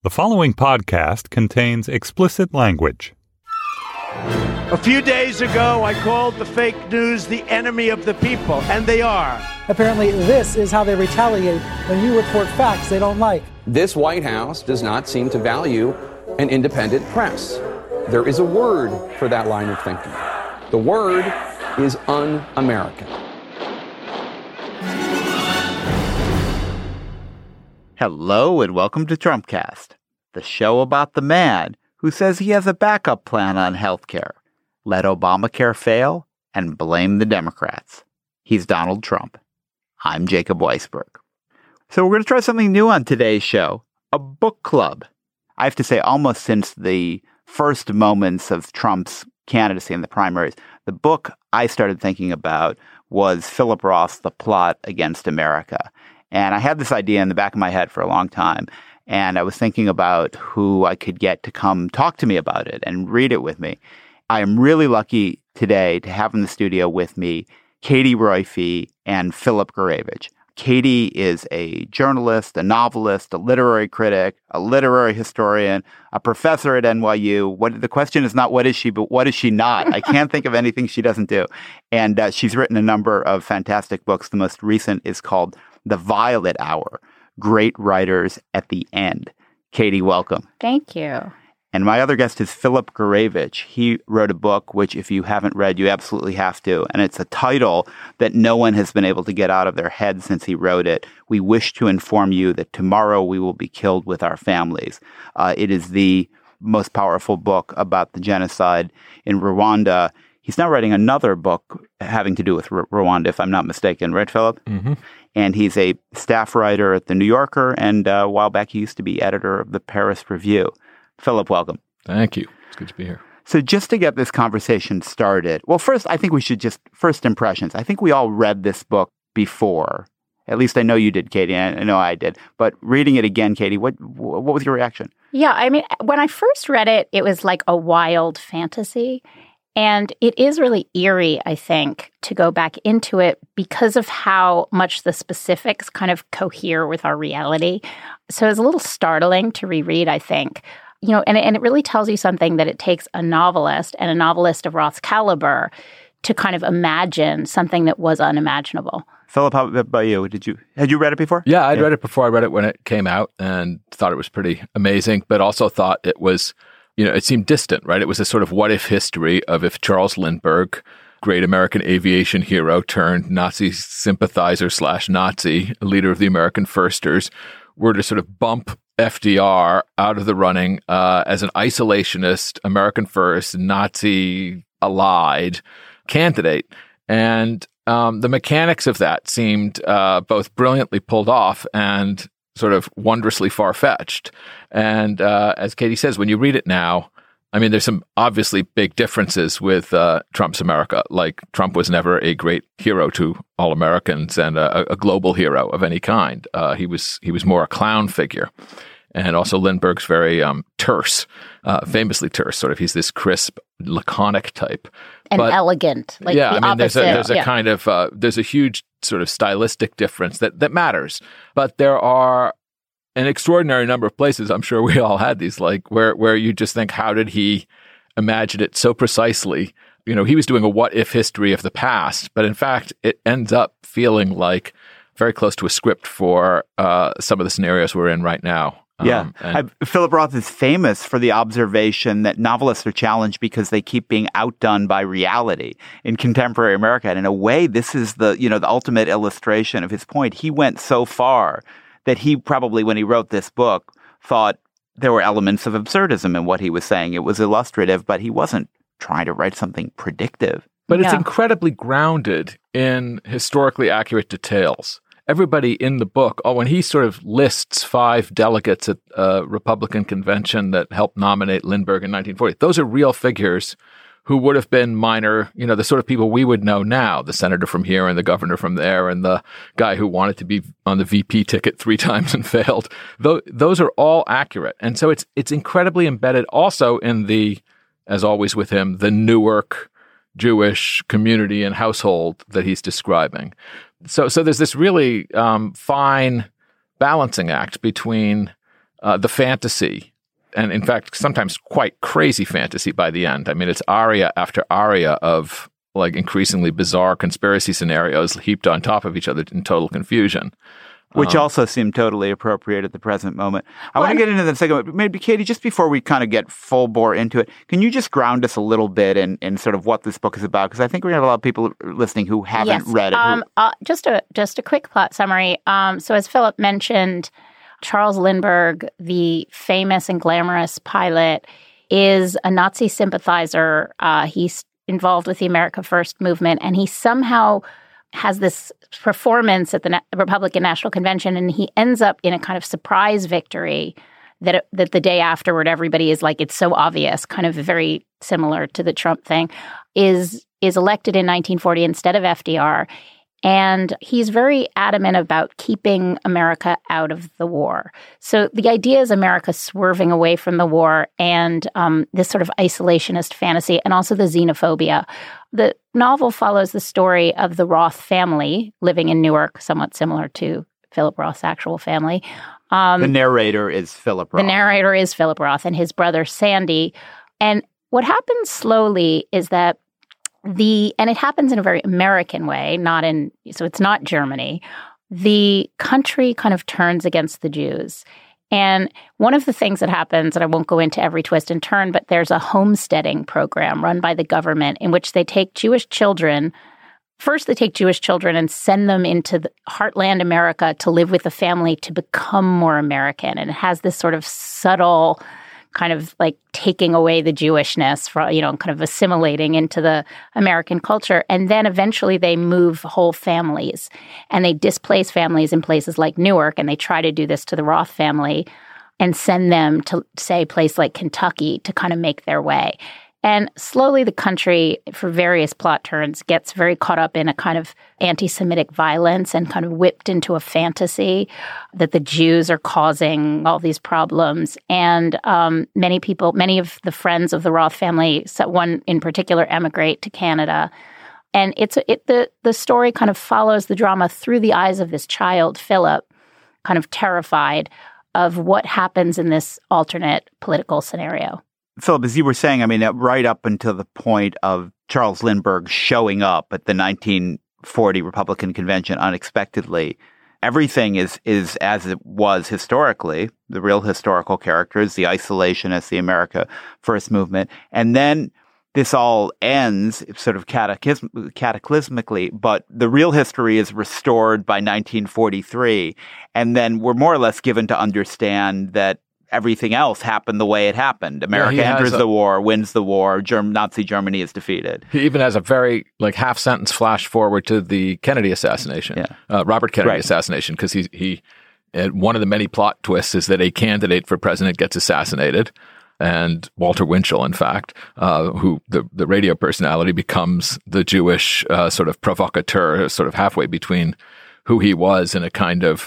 The following podcast contains explicit language. A few days ago, I called the fake news the enemy of the people, and they are. Apparently, this is how they retaliate when you report facts they don't like. This White House does not seem to value an independent press. There is a word for that line of thinking. The word is un-American. Hello and welcome to Trumpcast, the show about the man who says he has a backup plan on healthcare, let Obamacare fail, and blame the Democrats. He's Donald Trump. I'm Jacob Weisberg. So we're going to try something new on today's show, a book club. I have to say, almost since the first moments of Trump's candidacy in the primaries, the book I started thinking about was Philip Roth's The Plot Against America. And I had this idea in the back of my head for a long time. And I was thinking about who I could get to come talk to me about it and read it with me. I am really lucky today to have in the studio with me Katie Roiphe and Philip Gurevich. Katie is a journalist, a novelist, a literary critic, a literary historian, a professor at NYU. The question is not what is she, but what is she not? I can't think of anything she doesn't do. And she's written a number of fantastic books. The most recent is called The Violet Hour, Great Writers at the End. Katie, welcome. Thank you. And my other guest is Philip Gurevich. He wrote a book, which if you haven't read, you absolutely have to. And it's a title that no one has been able to get out of their head since he wrote it. We wish to inform you that tomorrow we will be killed with our families. It is the most powerful book about the genocide in Rwanda. He's now writing another book having to do with Rwanda, if I'm not mistaken. Right, Philip? Mm-hmm. And he's a staff writer at The New Yorker, and a while back he used to be editor of the Paris Review. Philip, welcome. Thank you. It's good to be here. So just to get this conversation started, well, first, I think we should first impressions. I think we all read this book before. At least I know you did, Katie. I know I did. But reading it again, Katie, what was your reaction? Yeah, I mean, when I first read it, it was like a wild fantasy. And it is really eerie, I think, to go back into it because of how much the specifics kind of cohere with our reality. So it's a little startling to reread, I think. You know, and it really tells you something that it takes a novelist and a novelist of Roth's caliber to kind of imagine something that was unimaginable. Philip, how about you? Had you read it before? Yeah, I'd read it before. I read it when it came out and thought it was pretty amazing, but also thought it was, it seemed distant, right? It was a sort of what-if history of if Charles Lindbergh, great American aviation hero turned Nazi sympathizer / Nazi, leader of the American Firsters, were to sort of bump FDR out of the running as an isolationist, American First, Nazi-allied candidate. And the mechanics of that seemed both brilliantly pulled off and sort of wondrously far-fetched. And as Katie says, when you read it now, I mean, there's some obviously big differences with Trump's America. Like, Trump was never a great hero to all Americans and a global hero of any kind. He was more a clown figure. And also Lindbergh's very terse, famously terse, sort of. He's this crisp, laconic type. And elegant, like the opposite. There's a kind of, there's a huge sort of stylistic difference that matters. But there are an extraordinary number of places, I'm sure we all had these, like where you just think, how did he imagine it so precisely? He was doing a what-if history of the past, but in fact, it ends up feeling like very close to a script for some of the scenarios we're in right now. Yeah. Philip Roth is famous for the observation that novelists are challenged because they keep being outdone by reality in contemporary America. And in a way, this is the ultimate illustration of his point. He went so far that he probably, when he wrote this book, thought there were elements of absurdism in what he was saying. It was illustrative, but he wasn't trying to write something predictive. But it's incredibly grounded in historically accurate details. Everybody in the book, when he sort of lists 5 delegates at a Republican convention that helped nominate Lindbergh in 1940, those are real figures who would have been minor, the sort of people we would know now, the senator from here and the governor from there and the guy who wanted to be on the VP ticket 3 times and failed. Those are all accurate. And so it's incredibly embedded also in the, as always with him, the Newark Jewish community and household that he's describing. So there's this really fine balancing act between the fantasy, and in fact, sometimes quite crazy fantasy by the end. I mean, it's aria after aria of like increasingly bizarre conspiracy scenarios heaped on top of each other in total confusion. Which also seemed totally appropriate at the present moment. I want to get into that in a second, but maybe, Katie, just before we kind of get full bore into it, can you just ground us a little bit in sort of what this book is about? Because I think we have a lot of people listening who haven't read it. Just a quick plot summary. So as Philip mentioned, Charles Lindbergh, the famous and glamorous pilot, is a Nazi sympathizer. He's involved with the America First movement, and he somehow has this performance at the Republican National Convention, and he ends up in a kind of surprise victory that the day afterward, everybody is like, it's so obvious, kind of very similar to the Trump thing, is elected in 1940 instead of FDR. And he's very adamant about keeping America out of the war. So the idea is America swerving away from the war and this sort of isolationist fantasy and also the xenophobia. The novel follows the story of the Roth family living in Newark, somewhat similar to Philip Roth's actual family. The narrator is Philip Roth. The narrator is Philip Roth and his brother Sandy. And what happens slowly is that and it happens in a very American way, so it's not Germany. The country kind of turns against the Jews. And one of the things that happens, and I won't go into every twist and turn, but there's a homesteading program run by the government in which they take Jewish children. First, they take Jewish children and send them into the heartland America to live with a family to become more American. And it has this sort of subtle kind of like taking away the Jewishness, kind of assimilating into the American culture. And then eventually they move whole families and they displace families in places like Newark. And they try to do this to the Roth family and send them to, say, a place like Kentucky to kind of make their way. And slowly the country, for various plot turns, gets very caught up in a kind of anti-Semitic violence and kind of whipped into a fantasy that the Jews are causing all these problems. And many of the friends of the Roth family, one in particular, emigrate to Canada. And the story kind of follows the drama through the eyes of this child, Philip, kind of terrified of what happens in this alternate political scenario. Philip, as you were saying, I mean, right up until the point of Charles Lindbergh showing up at the 1940 Republican Convention unexpectedly, everything is as it was historically, the real historical characters, the isolationists, the America First movement. And then this all ends sort of cataclysmically, but the real history is restored by 1943. And then we're more or less given to understand that everything else happened the way it happened. America enters the war, wins the war, Nazi Germany is defeated. He even has a very half-sentence flash forward to the Kennedy assassination, Robert Kennedy assassination, because he one of the many plot twists is that a candidate for president gets assassinated, and Walter Winchell, in fact, who the radio personality, becomes the Jewish sort of provocateur, sort of halfway between who he was and a kind of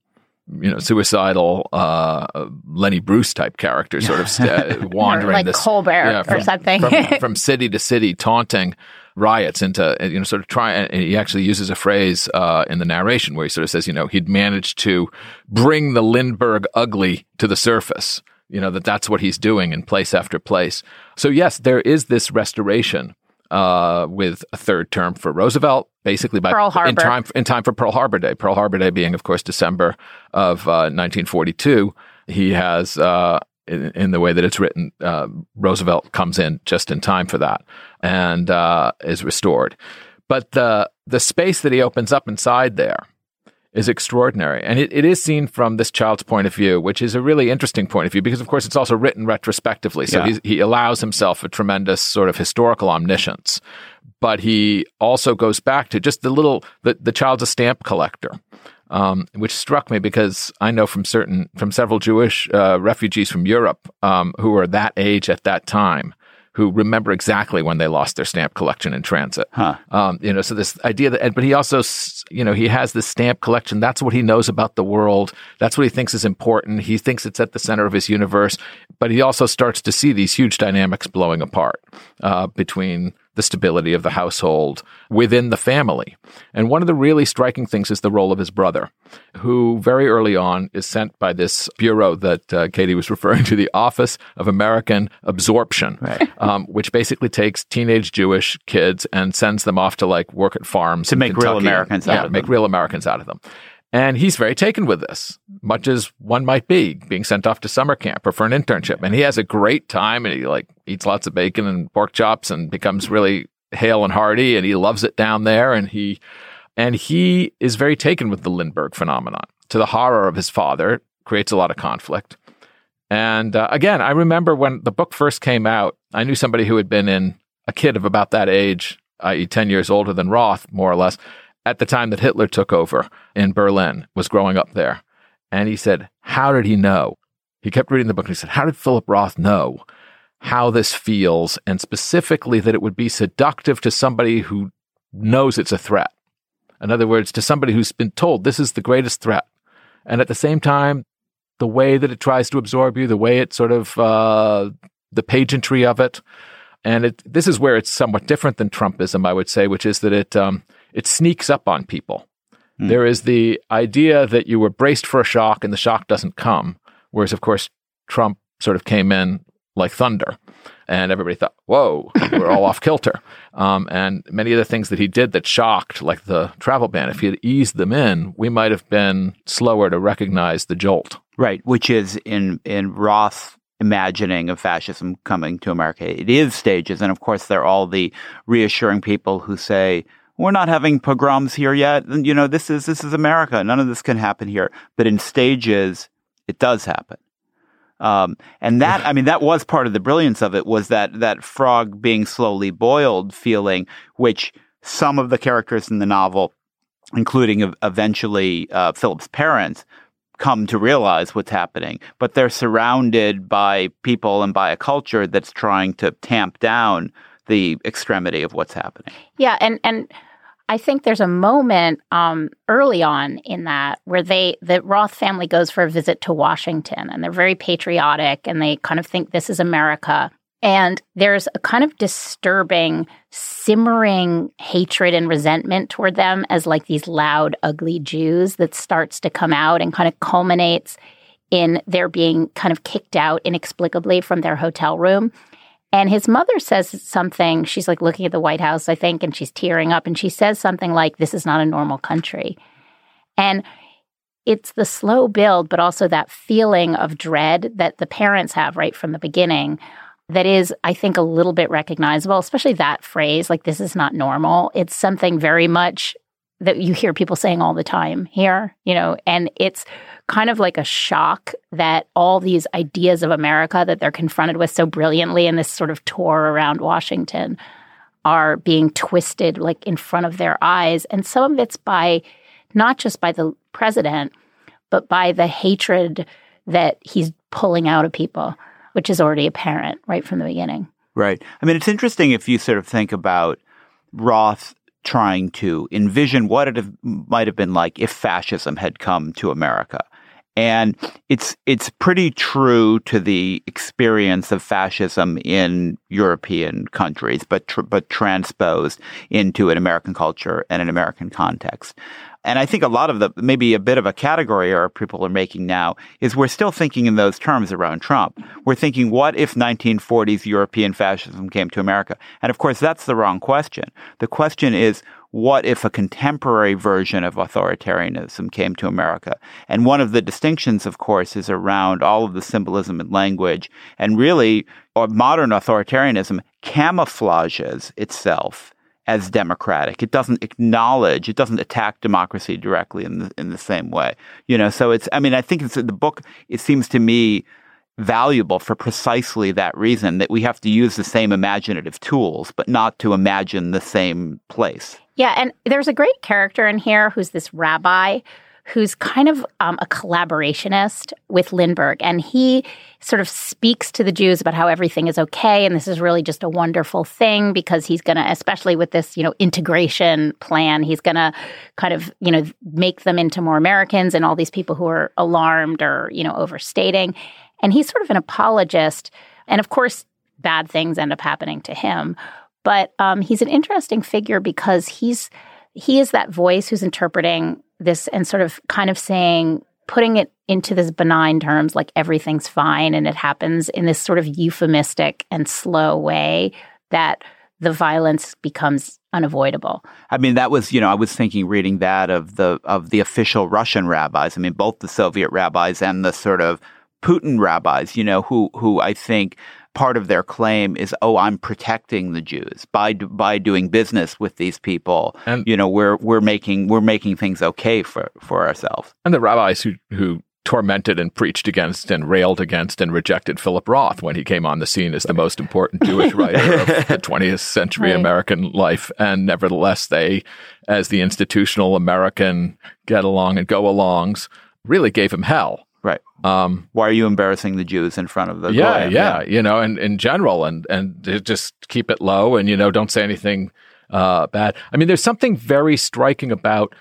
suicidal Lenny Bruce type character, sort of wandering like this Colbert or something from city to city, taunting riots into sort of try. And he actually uses a phrase in the narration where he sort of says, he'd managed to bring the Lindbergh ugly to the surface. That's what he's doing in place after place. So yes, there is this restoration with a third term for Roosevelt, basically by Pearl Harbor. in time for Pearl Harbor Day. Pearl Harbor Day being, of course, December of 1942. He has, in the way that it's written, Roosevelt comes in just in time for that and is restored. But the space that he opens up inside there is extraordinary. And it is seen from this child's point of view, which is a really interesting point of view because, of course, it's also written retrospectively. So he allows himself a tremendous sort of historical omniscience. But he also goes back to just the child's a stamp collector, which struck me because I know from several Jewish refugees from Europe who were that age at that time, who remember exactly when they lost their stamp collection in transit. So this idea but he also, he has this stamp collection. That's what he knows about the world. That's what he thinks is important. He thinks it's at the center of his universe. But he also starts to see these huge dynamics blowing apart between the stability of the household within the family. And one of the really striking things is the role of his brother, who very early on is sent by this bureau that Katie was referring to, the Office of American Absorption, which basically takes teenage Jewish kids and sends them off to like work at farms to make real Americans out of them. Make real Americans out of them. And he's very taken with this, much as one might be being sent off to summer camp or for an internship. And he has a great time, and he like eats lots of bacon and pork chops and becomes really hale and hearty, and he loves it down there. And he is very taken with the Lindbergh phenomenon, to the horror of his father, creates a lot of conflict. And again, I remember when the book first came out, I knew somebody who had been in a kid of about that age, i.e. 10 years older than Roth, more or less, at the time that Hitler took over in Berlin, was growing up there. And he said, how did he know? He kept reading the book and he said, how did Philip Roth know how this feels? And specifically that it would be seductive to somebody who knows it's a threat. In other words, to somebody who's been told this is the greatest threat. And at the same time, the way that it tries to absorb you, the way it sort of, the pageantry of it. And this is where it's somewhat different than Trumpism, I would say, which is that it sneaks up on people. There is the idea that you were braced for a shock and the shock doesn't come. Whereas, of course, Trump sort of came in like thunder and everybody thought, whoa, we're all off kilter. And many of the things that he did that shocked, like the travel ban, if he had eased them in, we might have been slower to recognize the jolt. Right, which is in Roth's imagining of fascism coming to America. It is stages. And of course, there are all the reassuring people who say, we're not having pogroms here yet. You know, this is America. None of this can happen here. But in stages, it does happen. And that, I mean, that was part of the brilliance of it, was that frog being slowly boiled feeling, which some of the characters in the novel, including eventually Philip's parents, come to realize what's happening. But they're surrounded by people and by a culture that's trying to tamp down the extremity of what's happening. Yeah, and I think there's a moment early on in that where the Roth family goes for a visit to Washington, and they're very patriotic, and they kind of think this is America. And there's a kind of disturbing, simmering hatred and resentment toward them as like these loud, ugly Jews that starts to come out and kind of culminates in their being kind of kicked out inexplicably from their hotel room. And his mother says something, she's like looking at the White House, I think, and she's tearing up. And she says something like, this is not a normal country. And it's the slow build, but also that feeling of dread that the parents have right from the beginning that is, I think, a little bit recognizable, especially that phrase, like, this is not normal. It's something very much that you hear people saying all the time here, you know, and it's kind of like a shock that all these ideas of America that they're confronted with so brilliantly in this sort of tour around Washington are being twisted like in front of their eyes. And some of it's by, not just by the president, but by the hatred that he's pulling out of people, which is already apparent right from the beginning. Right. I mean, it's interesting if you sort of think about Roth trying to envision what it might have been like if fascism had come to America. And it's pretty true to the experience of fascism in European countries, but transposed into an American culture and an American context. And I think a lot of maybe a bit of a category error people are making now is we're still thinking in those terms around Trump. We're thinking, what if 1940s European fascism came to America? And of course, that's the wrong question. The question is, what if a contemporary version of authoritarianism came to America? And one of the distinctions, of course, is around all of the symbolism and language. And really, modern authoritarianism camouflages itself as democratic. It doesn't acknowledge, it doesn't attack democracy directly in the same way. You know, so it's, I mean, I think the book, it seems to me valuable for precisely that reason, that we have to use the same imaginative tools, but not to imagine the same place. Yeah, and there's a great character in here who's this rabbi who's kind of a collaborationist with Lindbergh. And he sort of speaks to the Jews about how everything is okay. And this is really just a wonderful thing because he's going to, especially with this, you know, integration plan, he's going to kind of, you know, make them into more Americans and all these people who are alarmed or, you know, overstating. And he's sort of an apologist. And of course, bad things end up happening to him. But he's an interesting figure because he is that voice who's interpreting this and sort of kind of saying, putting it into this benign terms, like everything's fine, and it happens in this sort of euphemistic and slow way that the violence becomes unavoidable. I mean, that was, I was thinking reading that of the official Russian rabbis. I mean, both the Soviet rabbis and the sort of Putin rabbis, who I think part of their claim is, I'm protecting the Jews by doing business with these people. And we're making things okay for ourselves. And the rabbis who tormented and preached against and railed against and rejected Philip Roth when he came on the scene as the most important Jewish writer of the 20th century American life. And nevertheless, they, as the institutional American get along and go alongs, really gave him hell. Right. Why are you embarrassing the Jews in front of the Yeah. And in general, and just keep it low and, don't say anything bad. I mean, there's something very striking about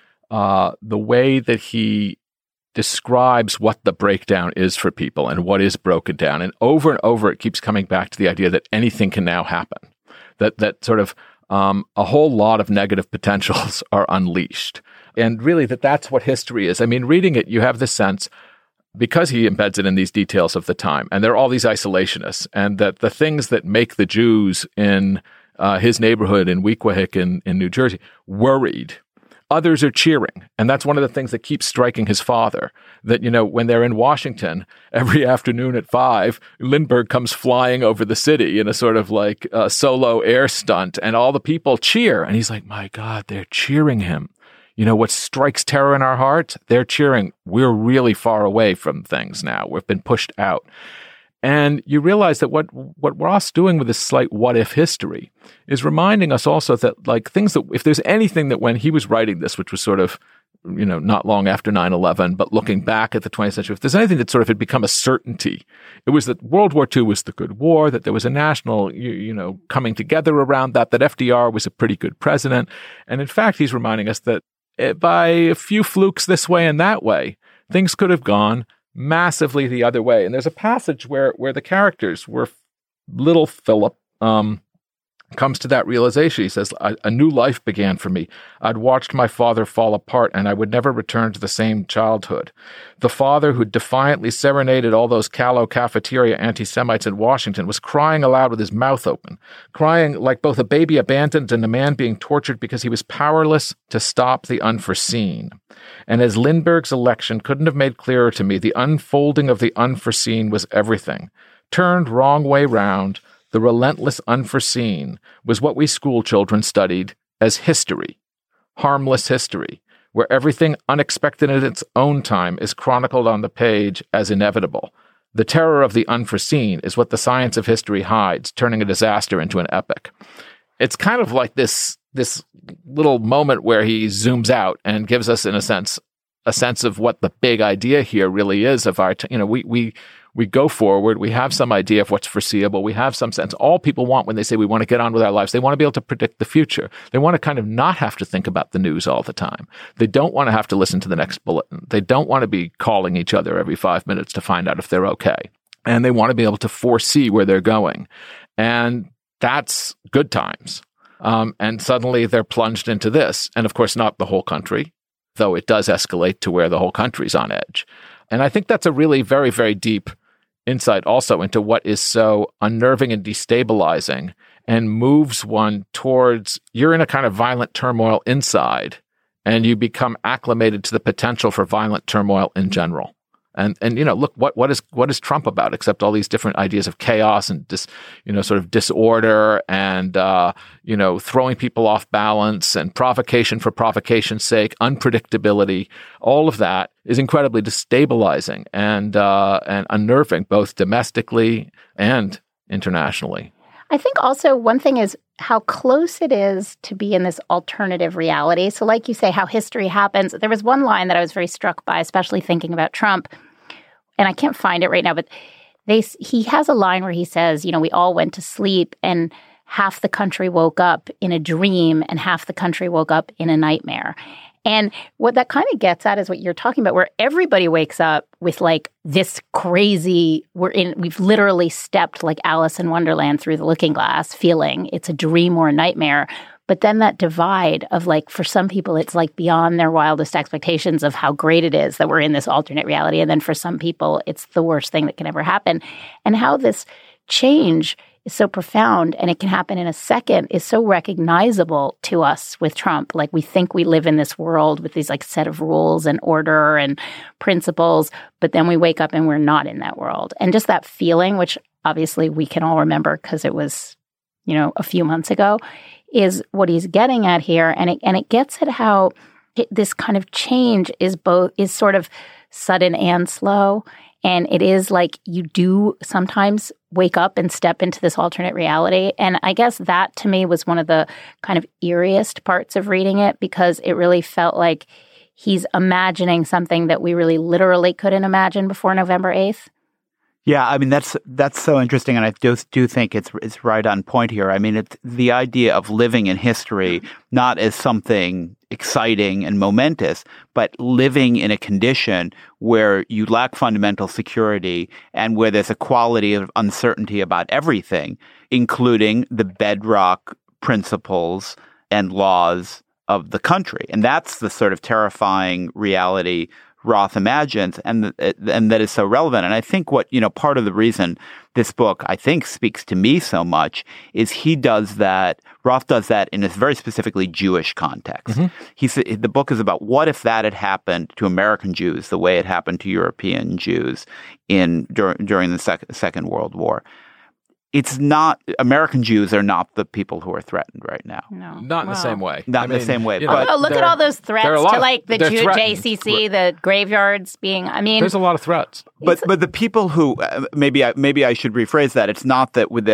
the way that he describes what the breakdown is for people and what is broken down. And over it keeps coming back to the idea that anything can now happen, that sort of a whole lot of negative potentials are unleashed. And really that's what history is. I mean, reading it, you have the sense, because he embeds it in these details of the time, and there are all these isolationists, and that the things that make the Jews in his neighborhood in Weequahic in New Jersey worried, others are cheering. And that's one of the things that keeps striking his father, that, when they're in Washington, every afternoon at 5, Lindbergh comes flying over the city in a sort of like solo air stunt, and all the people cheer. And he's like, my God, they're cheering him. What strikes terror in our hearts? They're cheering. We're really far away from things now. We've been pushed out. And you realize that what Roth's doing with this slight what-if history is reminding us also that, like, things that, if there's anything that when he was writing this, which was sort of, not long after 9/11, but looking back at the 20th century, if there's anything that sort of had become a certainty, it was that World War II was the good war, that there was a national, coming together around that FDR was a pretty good president. And in fact, he's reminding us that by a few flukes this way and that way, things could have gone massively the other way. And there's a passage where the characters, where little Philip comes to that realization. He says, a new life began for me. I'd watched my father fall apart, and I would never return to the same childhood. The father who defiantly serenaded all those callow cafeteria anti-Semites in Washington was crying aloud with his mouth open, crying like both a baby abandoned and a man being tortured because he was powerless to stop the unforeseen. And as Lindbergh's election couldn't have made clearer to me, the unfolding of the unforeseen was everything. Turned wrong way round, the relentless unforeseen was what we school children studied as history, harmless history, where everything unexpected in its own time is chronicled on the page as inevitable. The terror of the unforeseen is what the science of history hides, turning a disaster into an epic. It's kind of like this little moment where he zooms out and gives us, in a sense of what the big idea here really is of our, we go forward, we have some idea of what's foreseeable, we have some sense. All people want when they say we want to get on with our lives, they want to be able to predict the future. They want to kind of not have to think about the news all the time. They don't want to have to listen to the next bulletin. They don't want to be calling each other every 5 minutes to find out if they're okay. And they want to be able to foresee where they're going. And that's good times. And suddenly they're plunged into this. And of course, not the whole country, though it does escalate to where the whole country's on edge. And I think that's a really very, very deep insight also into what is so unnerving and destabilizing and moves one towards, you're in a kind of violent turmoil inside, and you become acclimated to the potential for violent turmoil in general. And look, what is Trump about except all these different ideas of chaos and sort of disorder and throwing people off balance and provocation for provocation's sake, unpredictability. All of that is incredibly destabilizing and unnerving, both domestically and internationally. I think also one thing is how close it is to be in this alternative reality. So like you say, how history happens. There was one line that I was very struck by, especially thinking about Trump, and I can't find it right now, but he has a line where he says, we all went to sleep and half the country woke up in a dream and half the country woke up in a nightmare. And what that kind of gets at is what you're talking about, where everybody wakes up with like this crazy, we've literally stepped like Alice in Wonderland through the looking glass feeling it's a dream or a nightmare. But then that divide of like, for some people, it's like beyond their wildest expectations of how great it is that we're in this alternate reality. And then for some people, it's the worst thing that can ever happen. And how this change is so profound and it can happen in a second is so recognizable to us with Trump. Like we think we live in this world with these like set of rules and order and principles, but then we wake up and we're not in that world. And just that feeling, which obviously we can all remember because it was, a few months ago, is what he's getting at here. And it gets at how this kind of change is sort of sudden and slow. And it is like you do sometimes wake up and step into this alternate reality. And I guess that to me was one of the kind of eeriest parts of reading it, because it really felt like he's imagining something that we really literally couldn't imagine before November 8th. Yeah, I mean, that's so interesting, and I do think it's right on point here. I mean, it's the idea of living in history not as something exciting and momentous, but living in a condition where you lack fundamental security and where there's a quality of uncertainty about everything, including the bedrock principles and laws of the country. And that's the sort of terrifying reality Roth imagines, and that is so relevant. And I think what, part of the reason this book, I think, speaks to me so much is Roth does that in a very specifically Jewish context. Mm-hmm. The book is about what if that had happened to American Jews the way it happened to European Jews during the Second World War. It's not, American Jews are not the people who are threatened right now. No. Not in the same way. Not in the same way. But look at all those threats to like the JCC, the graveyards being, there's a lot of threats. But the people who, maybe I should rephrase that. It's not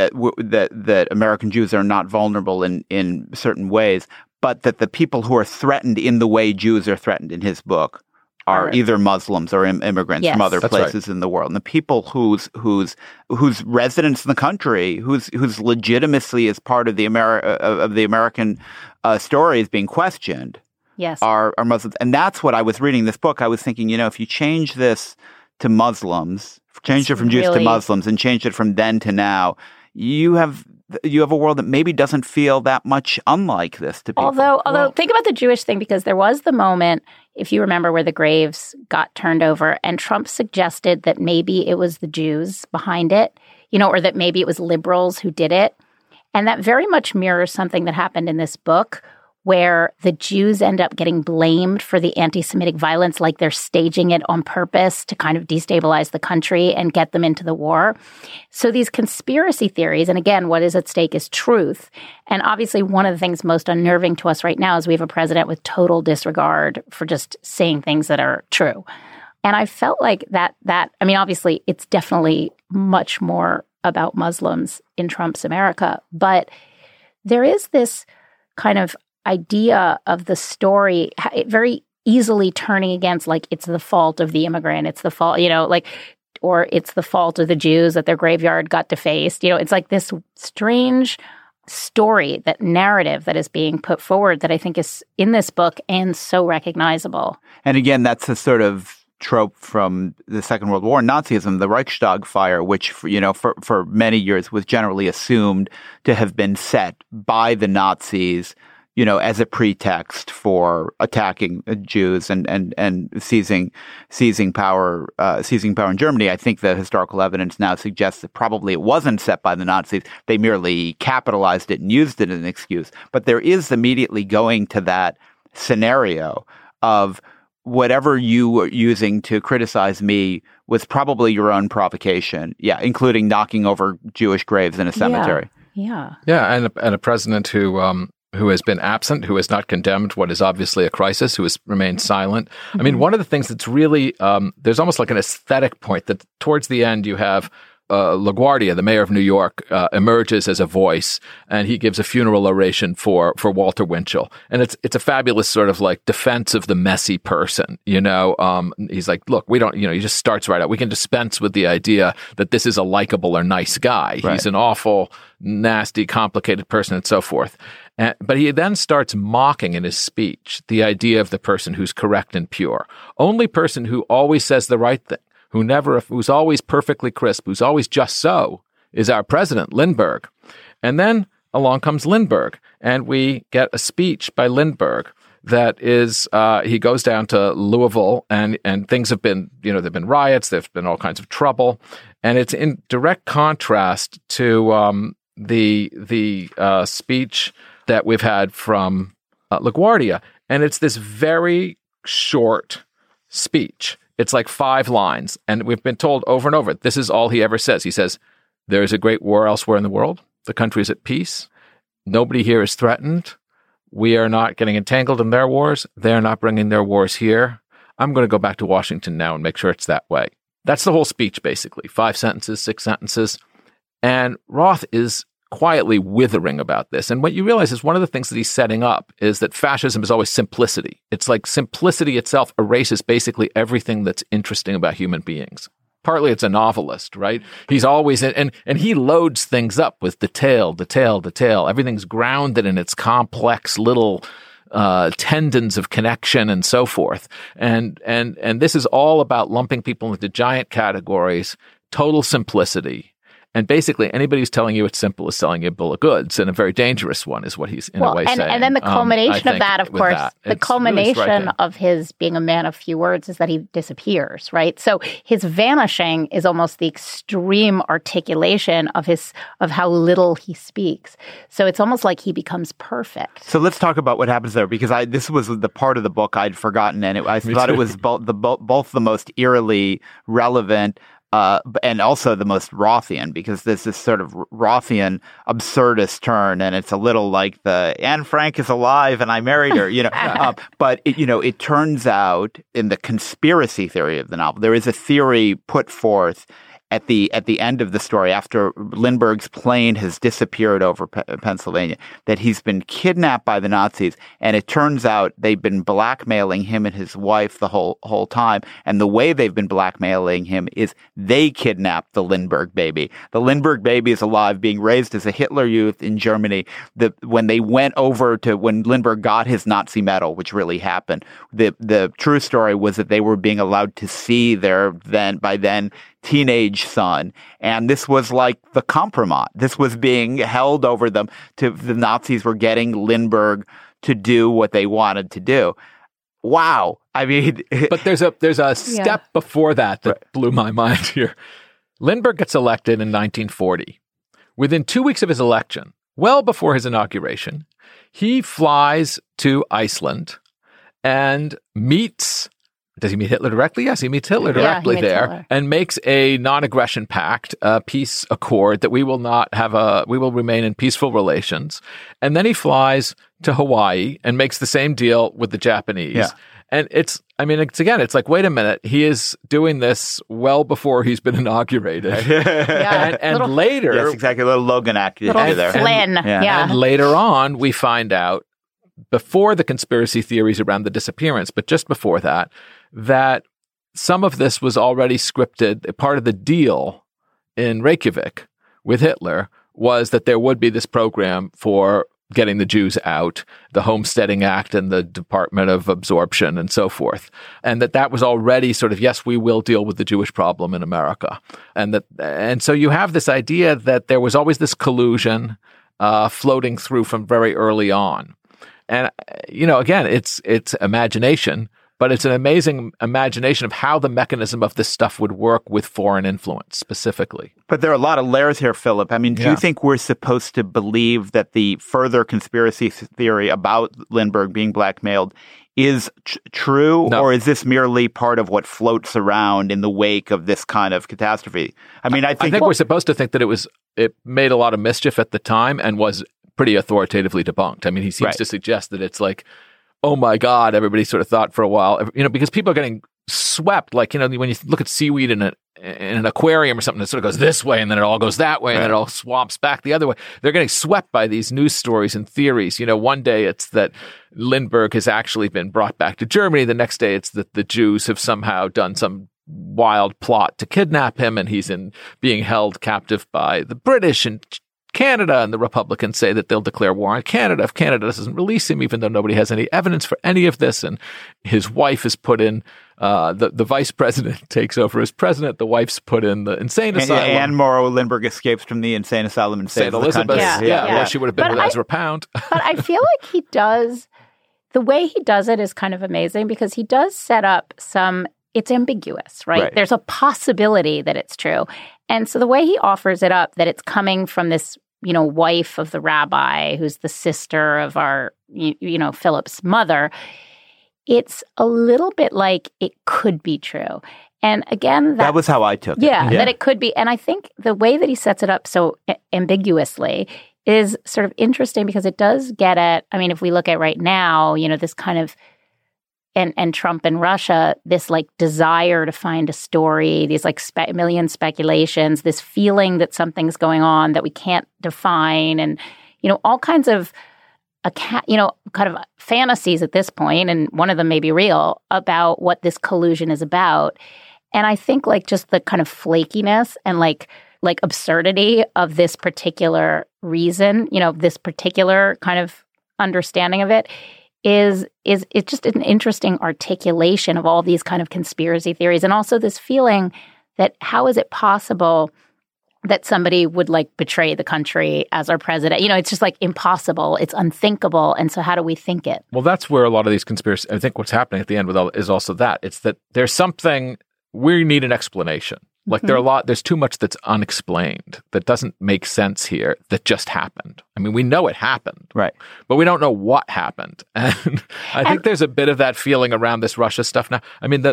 that American Jews are not vulnerable in certain ways, but that the people who are threatened in the way Jews are threatened in his book are either Muslims or immigrants from other places in the world. And the people whose residence in the country, whose legitimacy as part of the American story is being questioned, are Muslims. And that's what I was reading this book. I was thinking, if you change this to Muslims, change it from Jews to Muslims, and change it from then to now, you have a world that maybe doesn't feel that much unlike this to people. Although think about the Jewish thing, because there was the moment, if you remember, where the graves got turned over and Trump suggested that maybe it was the Jews behind it, or that maybe it was liberals who did it. And that very much mirrors something that happened in this book, where the Jews end up getting blamed for the anti-Semitic violence, like they're staging it on purpose to kind of destabilize the country and get them into the war. So these conspiracy theories, and again, what is at stake is truth. And obviously one of the things most unnerving to us right now is we have a president with total disregard for just saying things that are true. And I felt like that obviously it's definitely much more about Muslims in Trump's America, but there is this kind of idea of the story very easily turning against, like, it's the fault of the immigrant, it's the fault, or it's the fault of the Jews that their graveyard got defaced. It's like this strange story, that narrative that is being put forward that I think is in this book and so recognizable. And again, that's a sort of trope from the Second World War, Nazism, the Reichstag fire, which, for many years was generally assumed to have been set by the Nazis, as a pretext for attacking Jews and seizing power in Germany. I think the historical evidence now suggests that probably it wasn't set by the Nazis. They merely capitalized it and used it as an excuse. But there is immediately going to that scenario of whatever you were using to criticize me was probably your own provocation. Yeah, including knocking over Jewish graves in a cemetery. Yeah, and a president who has been absent, who has not condemned what is obviously a crisis, who has remained silent. Mm-hmm. I mean, one of the things that's really, there's almost like an aesthetic point that towards the end you have LaGuardia, the mayor of New York, emerges as a voice, and he gives a funeral oration for Walter Winchell. And it's a fabulous sort of like defense of the messy person, you know. He's like, look, we don't, you know, he just starts right out. We can dispense with the idea that this is a likable or nice guy. Right. He's an awful, nasty, complicated person and so forth. But he then starts mocking in his speech the idea of the person who's correct and pure. Only person who always says the right thing, who's always perfectly crisp, who's always just so, is our president, Lindbergh. And then along comes Lindbergh, and we get a speech by Lindbergh that is, he goes down to Louisville, and things have been, you know, there've been riots, there's been all kinds of trouble, and it's in direct contrast to the speech that we've had from LaGuardia. And it's this very short speech. It's like 5 lines. And we've been told over and over, this is all he ever says. He says, there is a great war elsewhere in the world. The country is at peace. Nobody here is threatened. We are not getting entangled in their wars. They're not bringing their wars here. I'm going to go back to Washington now and make sure it's that way. That's the whole speech, basically. 5 sentences, 6 sentences. And Roth is quietly withering about this. And what you realize is one of the things that he's setting up is that fascism is always simplicity. It's like simplicity itself erases basically everything that's interesting about human beings. Partly it's a novelist, right? He's always, and he loads things up with detail. Everything's grounded in its complex little tendons of connection and so forth. And this is all about lumping people into giant categories, total simplicity. And basically, anybody who's telling you it's simple is selling you a bill of goods, and a very dangerous one is what he's in a way saying. And then the culmination of that, of course, the culmination of his being a man of few words is that he disappears, right? So his vanishing is almost the extreme articulation of how little he speaks. So it's almost like he becomes perfect. So let's talk about what happens there, because this was the part of the book I'd forgotten, and I thought it was both the most eerily relevant. And also the most Rothian, because there's this sort of Rothian absurdist turn, and it's a little like the Anne Frank is alive and I married her, you know. But it turns out in the conspiracy theory of the novel, there is a theory put forth at the end of the story, after Lindbergh's plane has disappeared over Pennsylvania, that he's been kidnapped by the Nazis, and it turns out they've been blackmailing him and his wife the whole time. And the way they've been blackmailing him is they kidnapped the Lindbergh baby. The Lindbergh baby is alive, being raised as a Hitler Youth in Germany. When they went over to when Lindbergh got his Nazi medal, which really happened, the true story was that they were being allowed to see their by then teenage son, and this was like the compromise. This was being held over them. The Nazis were getting Lindbergh to do what they wanted to do. Wow! I mean, but there's a step before that blew my mind here. Lindbergh gets elected in 1940. Within 2 weeks of his election, well before his inauguration, he flies to Iceland and meets. Does he meet Hitler directly? Yes, he meets Hitler directly there and makes a non-aggression pact, a peace accord that we will remain in peaceful relations. And then he flies to Hawaii and makes the same deal with the Japanese. Yeah. And it's like, wait a minute, he is doing this well before he's been inaugurated. And later. Yes, exactly. A little Logan act there. Flynn. And later on, we find out, before the conspiracy theories around the disappearance, but just before that some of this was already scripted. Part of the deal in Reykjavik with Hitler was that there would be this program for getting the Jews out, the Homesteading Act and the Department of Absorption and so forth. And that was already sort of, yes, we will deal with the Jewish problem in America. And so you have this idea that there was always this collusion floating through from very early on. And, again, it's imagination, but it's an amazing imagination of how the mechanism of this stuff would work with foreign influence specifically. But there are a lot of layers here, Philip. I mean, do you think we're supposed to believe that the further conspiracy theory about Lindbergh being blackmailed is true, or is this merely part of what floats around in the wake of this kind of catastrophe? I mean, I think we're supposed to think that it made a lot of mischief at the time and was pretty authoritatively debunked. I mean, he seems to suggest that it's like, oh my God, everybody sort of thought for a while, because people are getting swept, like, when you look at seaweed in an aquarium or something, it sort of goes this way and then it all goes that way and then it all swamps back the other way. They're getting swept by these news stories and theories. One day it's that Lindbergh has actually been brought back to Germany. The next day it's that the Jews have somehow done some wild plot to kidnap him and he's being held captive by the British and Canada, and the Republicans say that they'll declare war on Canada if Canada doesn't release him, even though nobody has any evidence for any of this. And his wife is put in, the vice president takes over as president. The wife's put in the insane asylum. Anne Morrow Lindbergh escapes from the insane asylum and saves Elizabeth. Yeah. Well, she would have been with Ezra Pound. But I feel like he does, the way he does it is kind of amazing because he does set up it's ambiguous, right? There's a possibility that it's true. And so the way he offers it up, that it's coming from this, wife of the rabbi, who's the sister of our, Philip's mother, it's a little bit like it could be true. And again, that was how I took it. Yeah, that it could be. And I think the way that he sets it up so ambiguously is sort of interesting because it does get at, if we look at right now, this kind of, and Trump and Russia, this like desire to find a story, these like million speculations, this feeling that something's going on that we can't define, and all kinds of kind of fantasies at this point, and one of them may be real, about what this collusion is about. And I think like just the kind of flakiness and like absurdity of this particular reason, this particular kind of understanding of it is it's just an interesting articulation of all these kind of conspiracy theories, and also this feeling that how is it possible that somebody would like betray the country as our president? It's just like impossible. It's unthinkable. And so how do we think it? Well, that's where a lot of these conspiracies, I think what's happening at the end is also that. It's that there's something, we need an explanation. Like there's too much that's unexplained, that doesn't make sense here, that just happened. We know it happened. Right. But we don't know what happened. And I think there's a bit of that feeling around this Russia stuff now.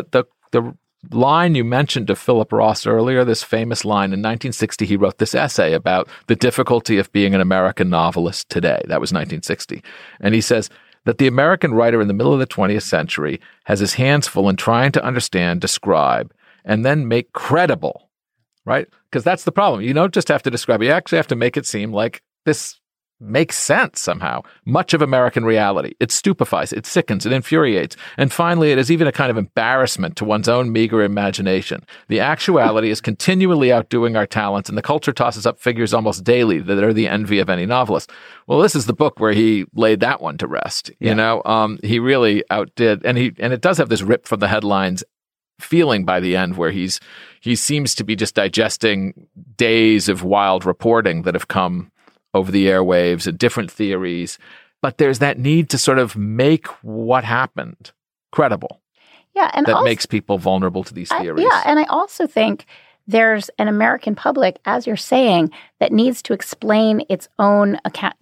The line you mentioned of Philip Ross earlier, this famous line, in 1960, he wrote this essay about the difficulty of being an American novelist today. That was 1960. And he says that the American writer in the middle of the 20th century has his hands full in trying to understand, describe, and then make credible, right? Because that's the problem. You don't just have to describe it. You actually have to make it seem like this makes sense somehow. Much of American reality. It stupefies, it sickens, it infuriates. And finally, it is even a kind of embarrassment to one's own meager imagination. The actuality is continually outdoing our talents, and the culture tosses up figures almost daily that are the envy of any novelist. Well, this is the book where he laid that one to rest. He really outdid, and it does have this rip from the headlines feeling by the end, where he seems to be just digesting days of wild reporting that have come over the airwaves and different theories. But there's that need to sort of make what happened credible. Yeah, and that makes people vulnerable to these theories. And I also think there's an American public, as you're saying, that needs to explain its own account.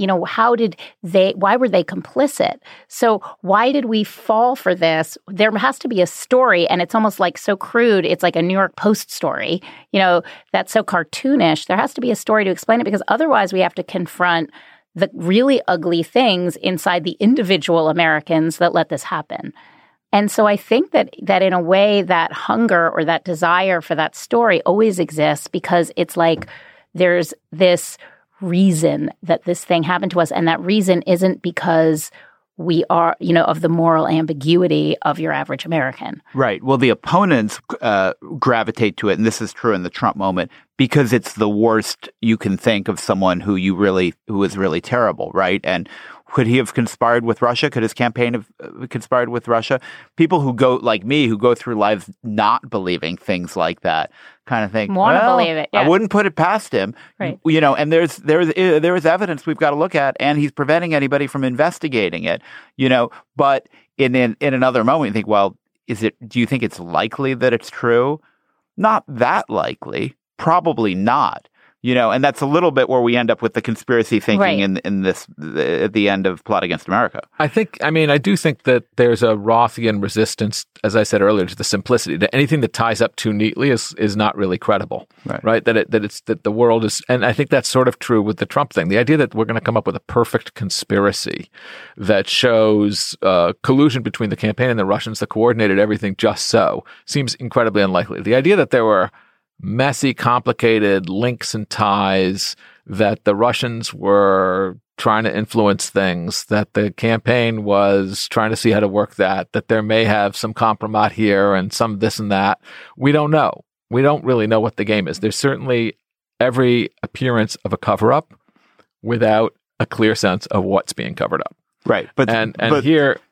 Why were they complicit? So why did we fall for this? There has to be a story, and it's almost like so crude. It's like a New York Post story, that's so cartoonish. There has to be a story to explain it, because otherwise we have to confront the really ugly things inside the individual Americans that let this happen. And so I think that in a way, that hunger or that desire for that story always exists, because it's like there's this reason that this thing happened to us. And that reason isn't because we are, of the moral ambiguity of your average American. Right. Well, the opponents gravitate to it, and this is true in the Trump moment, because it's the worst you can think of someone who is really terrible, right? And could he have conspired with Russia? Could his campaign have conspired with Russia? People who go, like me, who go through life not believing things like that, kind of think, want to believe it. Yeah. I wouldn't put it past him. Right. And there is evidence we've got to look at, and he's preventing anybody from investigating it. But in another moment, you think, well, do you think it's likely that it's true? Not that likely. Probably not. And that's a little bit where we end up with the conspiracy thinking Right. in this at the end of Plot Against America. I do think that there's a Rothian resistance, as I said earlier, to the simplicity. That anything that ties up too neatly is not really credible, right? That the world is, and I think that's sort of true with the Trump thing. The idea that we're going to come up with a perfect conspiracy that shows collusion between the campaign and the Russians that coordinated everything just so seems incredibly unlikely. The idea that there were messy, complicated links and ties, that the Russians were trying to influence things, that the campaign was trying to see how to work that there may have some compromise here and some this and that. We don't know. We don't really know what the game is. There's certainly every appearance of a cover-up without a clear sense of what's being covered up. Right. But here,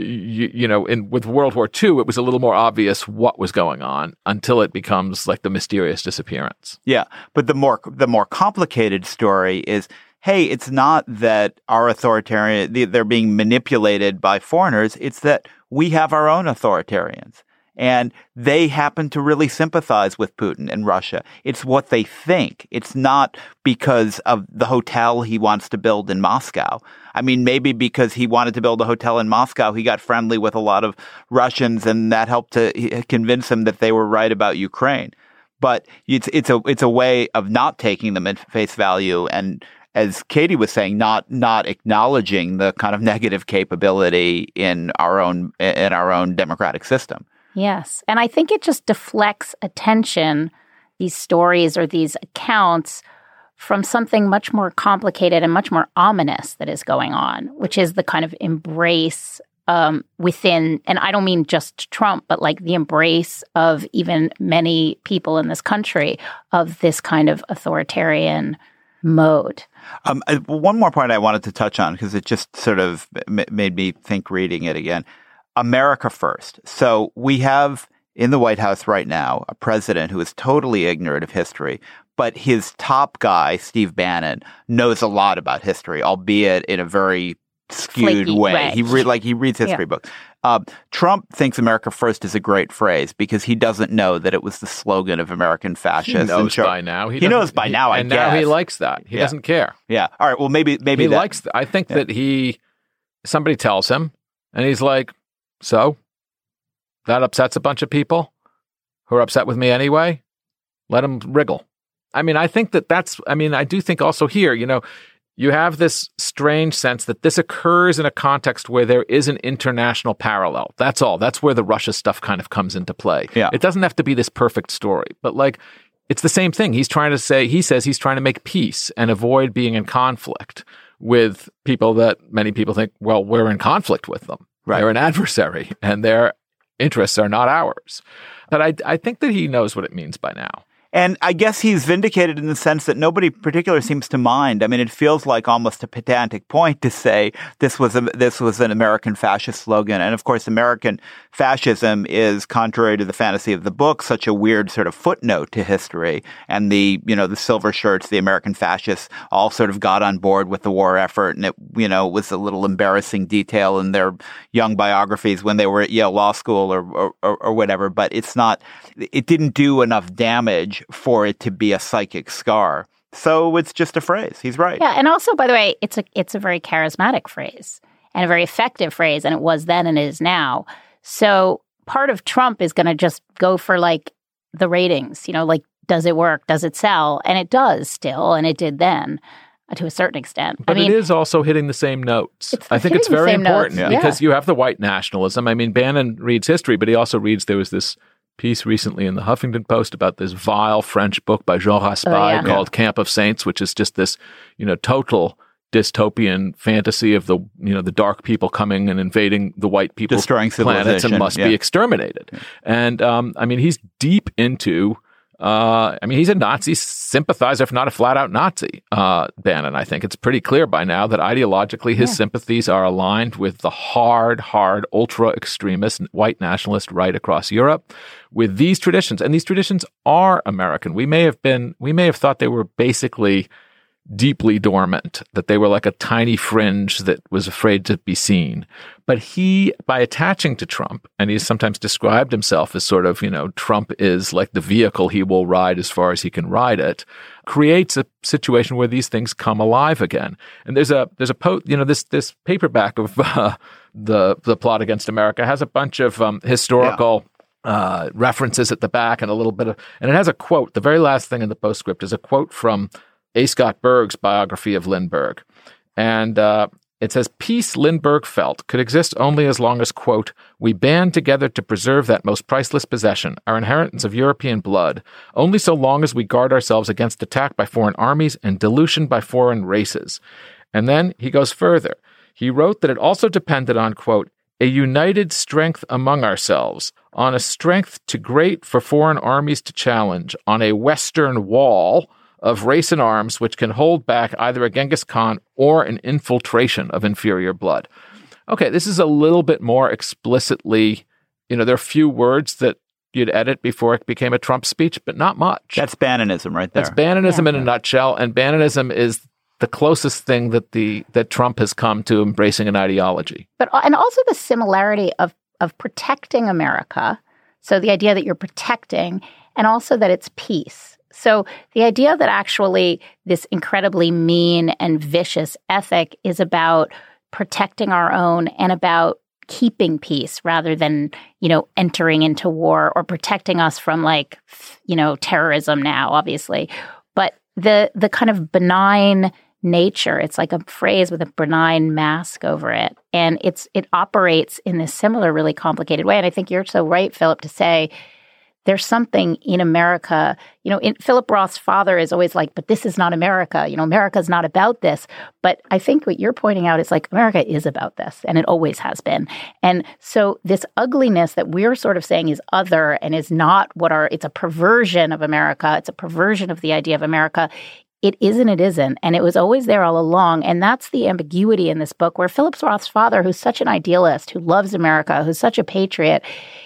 with World War II, it was a little more obvious what was going on until it becomes like the mysterious disappearance. Yeah, but the more complicated story is, hey, it's not that our they're being manipulated by foreigners. It's that we have our own authoritarians. And they happen to really sympathize with Putin and Russia. It's what they think. It's not because of the hotel he wants to build in Moscow. I mean, maybe because he wanted to build a hotel in Moscow, he got friendly with a lot of Russians, and that helped to convince him that they were right about Ukraine. But it's a way of not taking them at face value, and as Katie was saying, not acknowledging the kind of negative capability in our own democratic system. Yes. And I think it just deflects attention, these stories or these accounts, from something much more complicated and much more ominous that is going on, which is the kind of embrace within, and I don't mean just Trump, but like the embrace of even many people in this country of this kind of authoritarian mode. One more point I wanted to touch on, because it just sort of made me think reading it again. America first. So we have in the White House right now a president who is totally ignorant of history, but his top guy, Steve Bannon, knows a lot about history, albeit in a very skewed Flaky, way. right. He reads history books. Trump thinks America first is a great phrase because he doesn't know that it was the slogan of American fascists. He knows by now. He knows by now, I guess. And now he likes that. He doesn't care. Yeah. All right. Well, maybe he likes that. I think that somebody tells him, and he's like, so that upsets a bunch of people who are upset with me anyway. Let them wriggle. I mean, I think I do think also here, you have this strange sense that this occurs in a context where there is an international parallel. That's all. That's where the Russia stuff kind of comes into play. Yeah. It doesn't have to be this perfect story, but like, it's the same thing. He says he's trying to make peace and avoid being in conflict with people that many people think, well, we're in conflict with them. Right. They're an adversary, and their interests are not ours. But I think that he knows what it means by now. And I guess he's vindicated in the sense that nobody particular seems to mind. I mean, it feels like almost a pedantic point to say this was an American fascist slogan. And of course, American fascism is, contrary to the fantasy of the book, such a weird sort of footnote to history. And the silver shirts, the American fascists, all sort of got on board with the war effort. And it, was a little embarrassing detail in their young biographies when they were at Yale Law School or whatever. But it didn't do enough damage for it to be a psychic scar. So it's just a phrase. He's right. Yeah, and also, by the way, it's a very charismatic phrase and a very effective phrase, and it was then and it is now. So part of Trump is going to just go for like the ratings, does it work? Does it sell? And it does still, and it did then to a certain extent. But it is also hitting the same notes. I think it's very important because you have the white nationalism. I mean, Bannon reads history, but he also reads, there was this piece recently in the Huffington Post about this vile French book by Jean Raspail called Camp of Saints, which is just this, total dystopian fantasy of the dark people coming and invading the white people's destroying planets and must be exterminated. Yeah. And he's deep into he's a Nazi sympathizer, if not a flat-out Nazi, Bannon. I think it's pretty clear by now that ideologically his sympathies are aligned with the hard, ultra-extremist white nationalist right across Europe with these traditions. And these traditions are American. We may have thought they were basically deeply dormant, that they were like a tiny fringe that was afraid to be seen. But he, by attaching to Trump, and he's sometimes described himself as sort of, Trump is like the vehicle he will ride as far as he can ride it, creates a situation where these things come alive again. And there's a this paperback of the Plot Against America has a bunch of historical references at the back and a little bit of, and it has a quote. The very last thing in the postscript is a quote from A. Scott Berg's biography of Lindbergh. And it says, peace, Lindbergh felt, could exist only as long as, quote, we band together to preserve that most priceless possession, our inheritance of European blood, only so long as we guard ourselves against attack by foreign armies and dilution by foreign races. And then he goes further. He wrote that it also depended on, quote, a united strength among ourselves, on a strength too great for foreign armies to challenge, on a Western wall of race and arms which can hold back either a Genghis Khan or an infiltration of inferior blood. Okay, this is a little bit more explicitly, there are a few words that you'd edit before it became a Trump speech, but not much. That's Bannonism right there. That's Bannonism in a nutshell, and Bannonism is the closest thing that Trump has come to embracing an ideology. And also the similarity of protecting America, so the idea that you're protecting, and also that it's peace. So the idea that actually this incredibly mean and vicious ethic is about protecting our own and about keeping peace rather than, entering into war or protecting us from terrorism now, obviously. But the kind of benign nature, it's like a phrase with a benign mask over it. And it operates in this similar, really complicated way. And I think you're so right, Philip, to say there's something in America, Philip Roth's father is always like, but this is not America. America's not about this. But I think what you're pointing out is like, America is about this, and it always has been. And so this ugliness that we're sort of saying is other and is not it's a perversion of America. It's a perversion of the idea of America. It is and it isn't. And it was always there all along. And that's the ambiguity in this book, where Philip Roth's father, who's such an idealist, who loves America, who's such a patriot,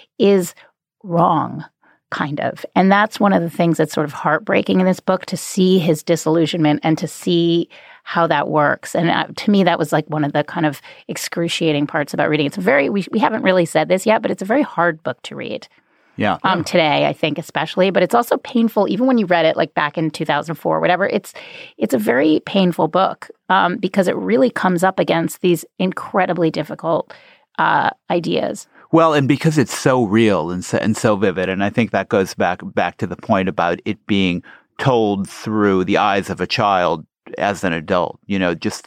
is wrong. Kind of. And that's one of the things that's sort of heartbreaking in this book, to see his disillusionment and to see how that works. And to me, that was like one of the kind of excruciating parts about reading. It's we haven't really said this yet, but it's a very hard book to read. Yeah. Today, I think, especially. But it's also painful, even when you read it like back in 2004 or whatever. It's a very painful book because it really comes up against these incredibly difficult ideas. Well, and because it's so real and so vivid, and I think that goes back to the point about it being told through the eyes of a child as an adult. Just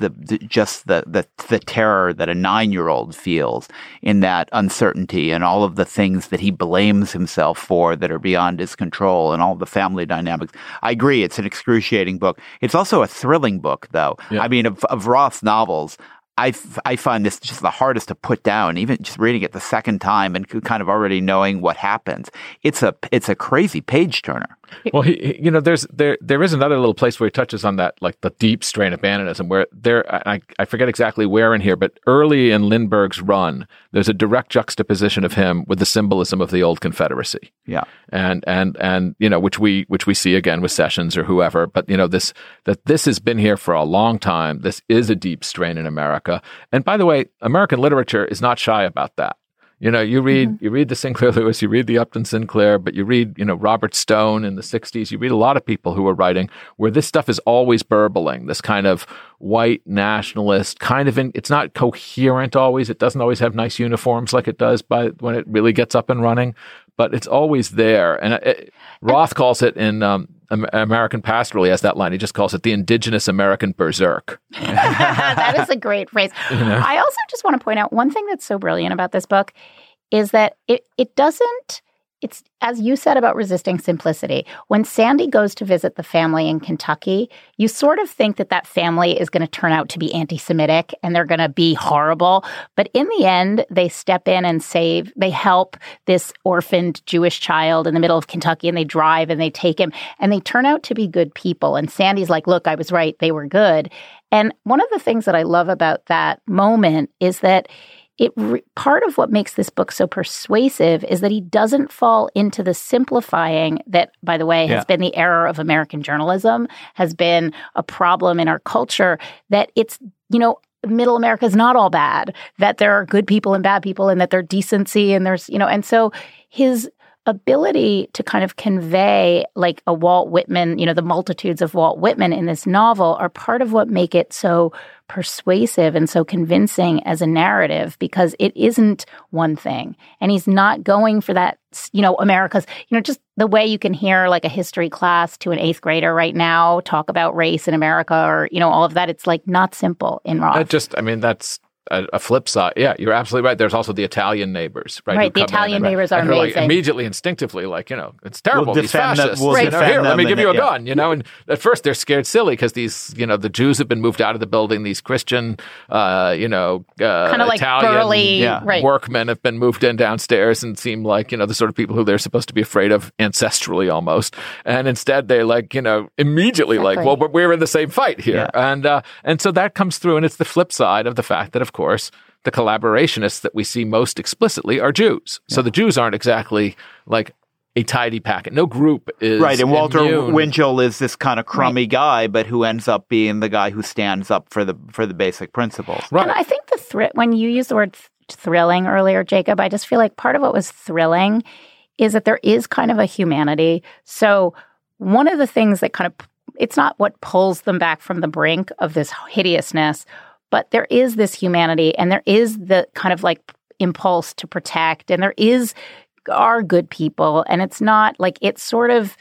the terror that a 9-year-old feels in that uncertainty, and all of the things that he blames himself for that are beyond his control, and all the family dynamics. I agree, it's an excruciating book. It's also a thrilling book, though. Yeah. I mean, of Roth's novels, I find this just the hardest to put down, even just reading it the second time and kind of already knowing what happens. It's a crazy page turner. Well, there is another little place where he touches on that, like the deep strain of Bannonism, where I forget exactly where in here, but early in Lindbergh's run, there's a direct juxtaposition of him with the symbolism of the old Confederacy. Yeah, and which we see again with Sessions or whoever, but this has been here for a long time. This is a deep strain in America, and by the way, American literature is not shy about that. You read the Sinclair Lewis, you read the Upton Sinclair, but you read, Robert Stone in the 60s. You read a lot of people who are writing where this stuff is always burbling, this kind of white nationalist kind of it's not coherent always. It doesn't always have nice uniforms like it does when it really gets up and running, but it's always there. And Roth calls it in American Pastoral, he has that line. He just calls it the indigenous American berserk. That is a great phrase. I also just want to point out one thing that's so brilliant about this book is that it doesn't, it's, as you said about resisting simplicity, when Sandy goes to visit the family in Kentucky, you sort of think that family is going to turn out to be anti-Semitic and they're going to be horrible. But in the end, they step in and they help this orphaned Jewish child in the middle of Kentucky, and they drive and they take him, and they turn out to be good people. And Sandy's like, look, I was right. They were good. And one of the things that I love about that moment is that part of what makes this book so persuasive is that he doesn't fall into the simplifying that, by the way, has been the error of American journalism, has been a problem in our culture, that it's, middle America is not all bad, that there are good people and bad people and that there's decency and there's, and so his ability to kind of convey like a Walt Whitman, the multitudes of Walt Whitman in this novel are part of what make it so persuasive and so convincing as a narrative, because it isn't one thing. And he's not going for that, America's, just the way you can hear like a history class to an 8th grader right now talk about race in America or, all of that. It's like not simple in Roth. That's a flip side. Yeah, you're absolutely right. There's also the Italian neighbors, right? Right, the Italian neighbors are amazing. Like immediately, instinctively, it's terrible. These fascists. We'll here, let me give you a gun, And at first they're scared silly because these, the Jews have been moved out of the building. These Christian, kind of like Italian burly, workmen have been moved in downstairs and seem like, the sort of people who they're supposed to be afraid of ancestrally almost. And instead they immediately well, we're in the same fight here. Yeah. And so that comes through, and it's the flip side of the fact that, of course, the collaborationists that we see most explicitly are Jews. Yeah. So the Jews aren't exactly like a tidy packet. No group is right. And Walter immune. Winchell is this kind of crummy guy, but who ends up being the guy who stands up for the basic principles. Right. And I think when you use the word thrilling earlier, Jacob, I just feel like part of what was thrilling is that there is kind of a humanity. So one of the things that it's not what pulls them back from the brink of this hideousness, but there is this humanity, and there is the kind of like impulse to protect, and there are good people, and it's not like it's sort of,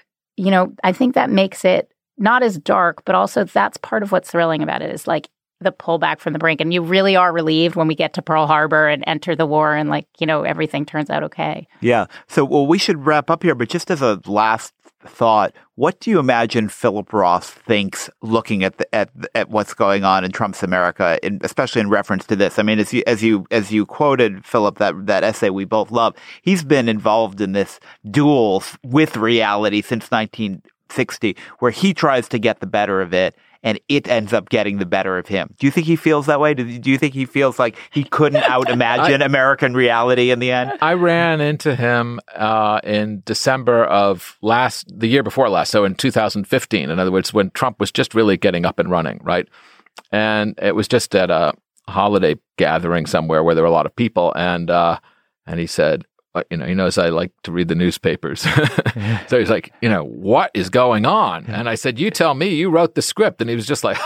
I think that makes it not as dark, but also that's part of what's thrilling about it is like the pullback from the brink, and you really are relieved when we get to Pearl Harbor and enter the war, and everything turns out okay. Yeah. So, we should wrap up here, but just as a last thought, what do you imagine Philip Roth thinks looking at what's going on in Trump's America, especially in reference to this? I mean, as you quoted, Philip, that essay we both love, he's been involved in this duel with reality since 1960, where he tries to get the better of it, and it ends up getting the better of him. Do you think he feels that way? Do you think he feels like he couldn't out-imagine American reality in the end? I ran into him in December of the year before last, so in 2015. In other words, when Trump was just really getting up and running, right? And it was just at a holiday gathering somewhere where there were a lot of people, and he said, he knows I like to read the newspapers. So he's like, what is going on? And I said, you tell me, you wrote the script. And he was just like,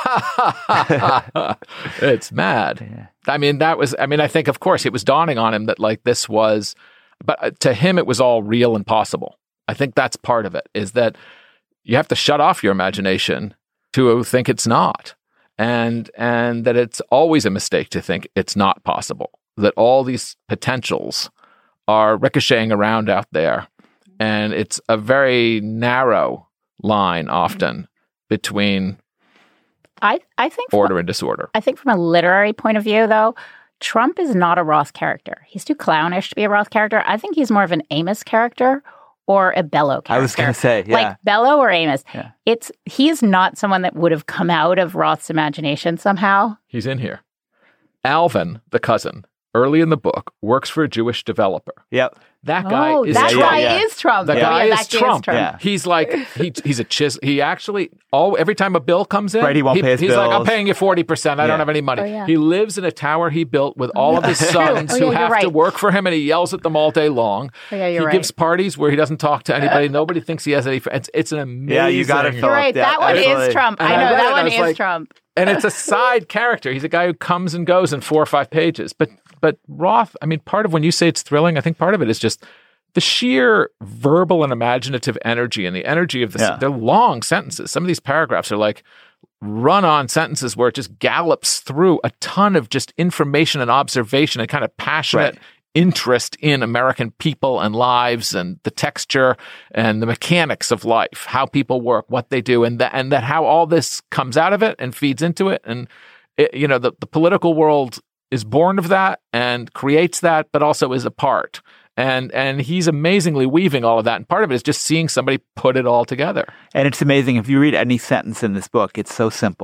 it's mad. Yeah. I think, of course, it was dawning on him that this was, but to him, it was all real and possible. I think that's part of it, is that you have to shut off your imagination to think it's not. And that it's always a mistake to think it's not possible, that all these potentials are ricocheting around out there. And it's a very narrow line often between I think order and disorder. I think from a literary point of view, though, Trump is not a Roth character. He's too clownish to be a Roth character. I think he's more of an Amos character or a Bellow character. I was going to say, yeah. Like Bellow or Amos. Yeah. He is not someone that would have come out of Roth's imagination somehow. He's in here. Alvin, the cousin, early in the book, works for a Jewish developer. Yep. That guy is that Trump. Guy is Trump. The guy is Trump. Yeah. He's like, he's a he actually, every time a bill comes in, right, he won't pay his he's bills. Like, I'm paying you 40%. I don't have any money. Oh, yeah. He lives in a tower he built with all of his sons who have to work for him, and he yells at them all day long. Oh, yeah, he gives parties where he doesn't talk to anybody. Nobody thinks he has any friends. It's an amazing... Yeah, you got it, Philip. You're right. That one is Trump. I know, that one is Trump. And it's a side character. He's a guy who comes and goes in 4 or 5 pages. But Roth, part of when you say it's thrilling, I think part of it is just the sheer verbal and imaginative energy and the energy of this. Yeah. They're long sentences. Some of these paragraphs are like run-on sentences where it just gallops through a ton of just information and observation and kind of passionate interest in American people and lives and the texture and the mechanics of life, how people work, what they do, and that how all this comes out of it and feeds into it. And the political world is born of that and creates that, but also is a part. And he's amazingly weaving all of that. And part of it is just seeing somebody put it all together. And it's amazing. If you read any sentence in this book, it's so simple.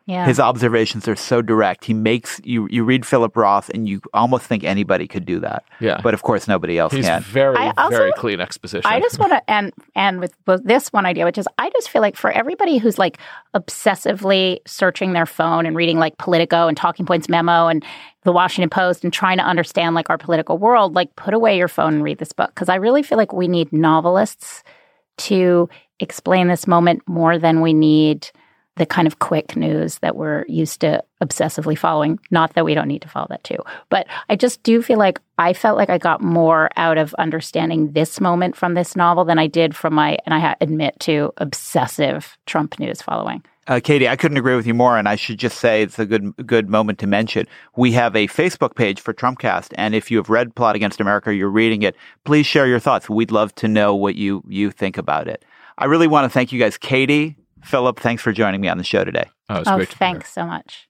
Yeah. His observations are so direct. He makes you read Philip Roth and you almost think anybody could do that. Yeah. But of course, nobody else He's can. very clean exposition. I just want to end with this one idea, which is I just feel like for everybody who's like obsessively searching their phone and reading like Politico and Talking Points Memo and the Washington Post and trying to understand like our political world, like put away your phone and read this book. Because I really feel like we need novelists to explain this moment more than we need the kind of quick news that we're used to obsessively following. Not that we don't need to follow that too. But I just do feel like I felt like I got more out of understanding this moment from this novel than I did from my, and I admit to, obsessive Trump news following. Katie, I couldn't agree with you more, and I should just say it's a good moment to mention. We have a Facebook page for Trumpcast, and if you have read Plot Against America, you're reading it, please share your thoughts. We'd love to know what you think about it. I really want to thank you guys. Katie, Philip, thanks for joining me on the show today. It was great to be here. Thanks so much.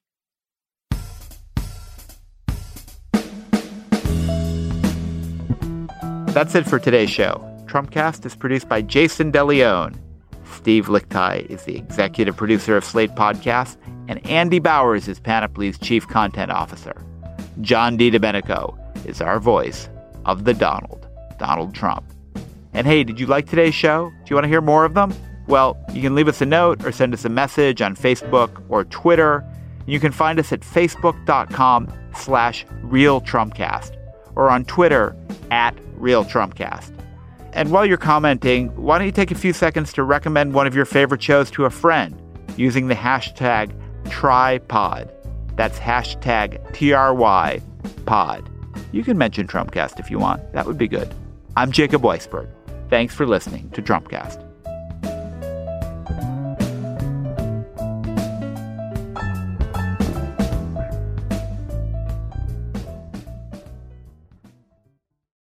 That's it for today's show. Trumpcast is produced by Jason DeLeon. Steve Lichtai is the executive producer of Slate Podcasts, and Andy Bowers is Panoply's chief content officer. John DiDomenico is our voice of the Donald Trump. And hey, did you like today's show? Do you want to hear more of them? Well, you can leave us a note or send us a message on Facebook or Twitter. You can find us at facebook.com/RealTrumpcast or on Twitter @RealTrumpcast. And while you're commenting, why don't you take a few seconds to recommend one of your favorite shows to a friend using the hashtag TryPod. That's hashtag TRYPod. You can mention Trumpcast if you want. That would be good. I'm Jacob Weisberg. Thanks for listening to Trumpcast.